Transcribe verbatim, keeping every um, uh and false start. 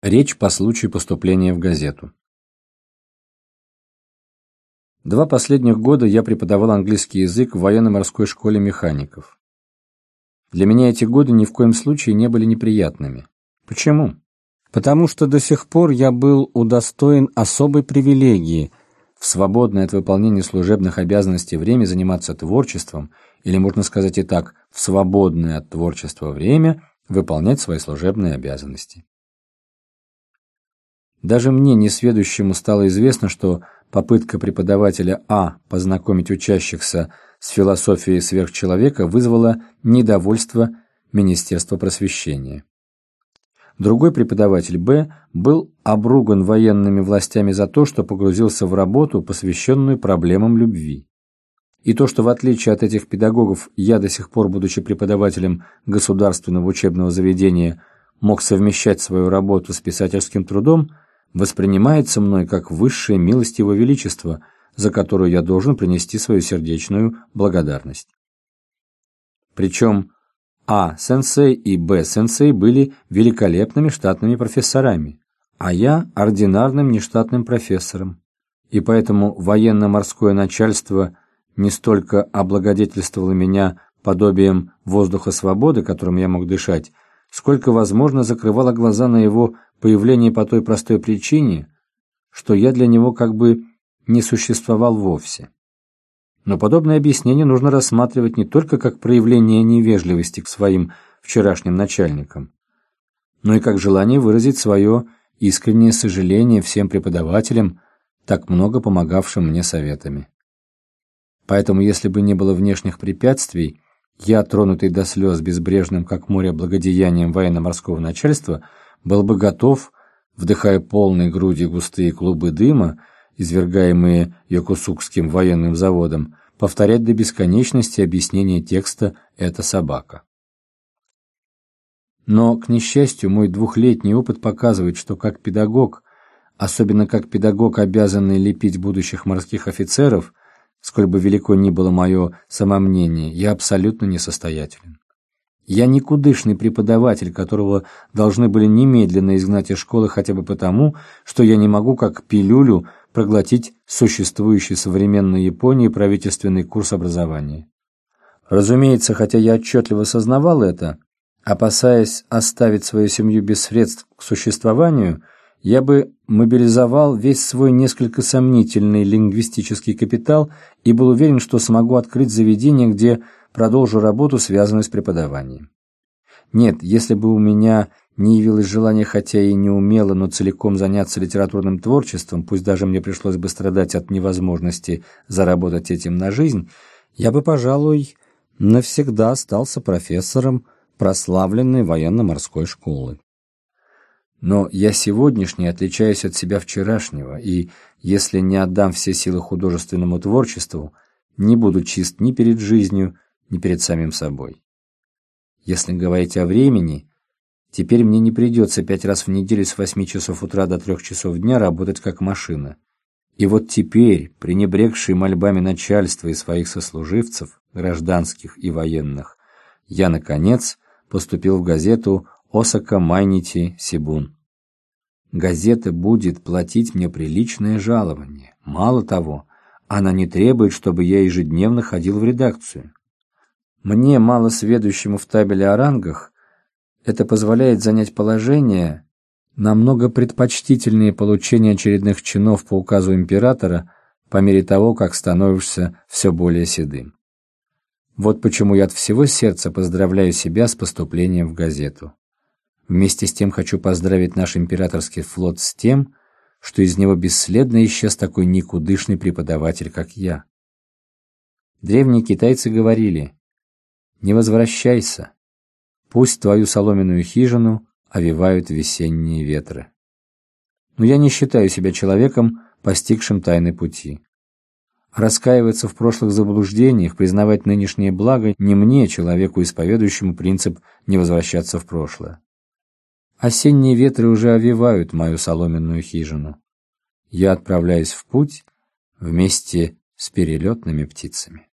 Речь по случаю поступления в газету. Два последних года я преподавал английский язык в военно-морской школе механиков. Для меня эти годы ни в коем случае не были неприятными. Почему? Потому что до сих пор я был удостоен особой привилегии в свободное от выполнения служебных обязанностей время заниматься творчеством, или, можно сказать и так, в свободное от творчества время выполнять свои служебные обязанности. Даже мне, несведущему, стало известно, что попытка преподавателя А познакомить учащихся с философией сверхчеловека вызвала недовольство Министерства просвещения. Другой преподаватель Б был обруган военными властями за то, что погрузился в работу, посвященную проблемам любви. И то, что в отличие от этих педагогов я до сих пор, будучи преподавателем государственного учебного заведения, мог совмещать свою работу с писательским трудом, воспринимается мной как высшая милость Его Величества, за которую я должен принести свою сердечную благодарность. Причем А-сенсей и Б-сенсей были великолепными штатными профессорами, а я ординарным нештатным профессором, и поэтому военно-морское начальство не столько облагодетельствовало меня подобием воздуха свободы, которым я мог дышать, сколько, возможно, закрывало глаза на его появление по той простой причине, что я для него как бы не существовал вовсе. Но подобное объяснение нужно рассматривать не только как проявление невежливости к своим вчерашним начальникам, но и как желание выразить свое искреннее сожаление всем преподавателям, так много помогавшим мне советами. Поэтому, если бы не было внешних препятствий, я, тронутый до слез безбрежным, как море, благодеянием военно-морского начальства, был бы готов, вдыхая полной грудью густые клубы дыма, извергаемые Йокосукским военным заводом, повторять до бесконечности объяснение текста «это собака». Но, к несчастью, мой двухлетний опыт показывает, что как педагог, особенно как педагог, обязанный лепить будущих морских офицеров, сколь бы велико ни было мое самомнение, я абсолютно несостоятелен. Я никудышный преподаватель, которого должны были немедленно изгнать из школы хотя бы потому, что я не могу, как пилюлю, проглотить существующий в современной Японии правительственный курс образования. Разумеется, хотя я отчетливо сознавал это, опасаясь оставить свою семью без средств к существованию, я бы мобилизовал весь свой несколько сомнительный лингвистический капитал и был уверен, что смогу открыть заведение, где продолжу работу, связанную с преподаванием. Нет, если бы у меня не явилось желание, хотя и не умело, но целиком заняться литературным творчеством, пусть даже мне пришлось бы страдать от невозможности заработать этим на жизнь, я бы, пожалуй, навсегда остался профессором прославленной военно-морской школы. Но я сегодняшний отличаюсь от себя вчерашнего, и, если не отдам все силы художественному творчеству, не буду чист ни перед жизнью, ни перед самим собой. Если говорить о времени, теперь мне не придется пять раз в неделю с восьми часов утра до трех часов дня работать как машина. И вот теперь, пренебрегший мольбами начальства и своих сослуживцев, гражданских и военных, я, наконец, поступил в газету Осака Майнити Сибун. Газета будет платить мне приличное жалование. Мало того, она не требует, чтобы я ежедневно ходил в редакцию. Мне, малосведущему в табеле о рангах, это позволяет занять положение, намного предпочтительнее получения очередных чинов по указу императора по мере того, как становишься все более седым. Вот почему я от всего сердца поздравляю себя с поступлением в газету. Вместе с тем хочу поздравить наш императорский флот с тем, что из него бесследно исчез такой никудышный преподаватель, как я. Древние китайцы говорили: «Не возвращайся, пусть твою соломенную хижину овевают весенние ветры». Но я не считаю себя человеком, постигшим тайны пути. Раскаиваться в прошлых заблуждениях, признавать нынешнее благо не мне, человеку, исповедующему принцип не возвращаться в прошлое. Осенние ветры уже овевают мою соломенную хижину. Я отправляюсь в путь вместе с перелетными птицами.